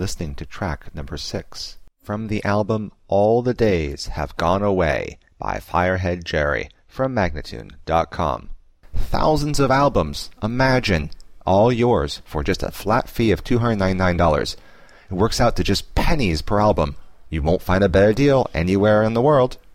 listening to track number 6 from the album All the Days Have Gone Away by Firehead Jerry from Magnatune.com. Thousands of albums, imagine, all yours for just a flat fee of $299. It works out to just pennies per album. You won't find a better deal anywhere in the world.